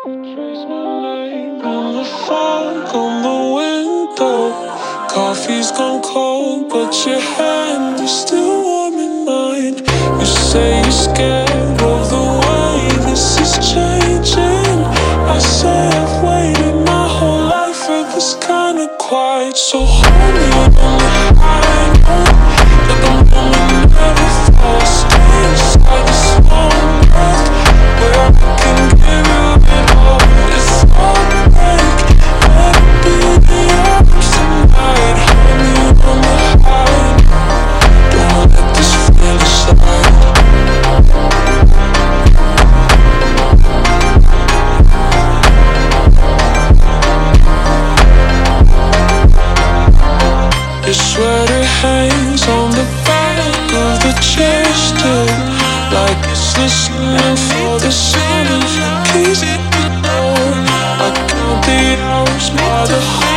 Trace my name in the fog on the window. Coffee's gone cold, but your hand is still warm in mine. You say you're scared of the way this is changing. I say I've waited my whole life for this kind of quiet. So hold me on the high note, that the moment never falls. Stay inside this long breath, where I can give you it all. It's all break, let it be the arms tonight. Hold me on the high, don't let this feel aside. Your sweater hangs on the back of the chair still, like it's listening for the sound of your keys at the door. I count the hours by the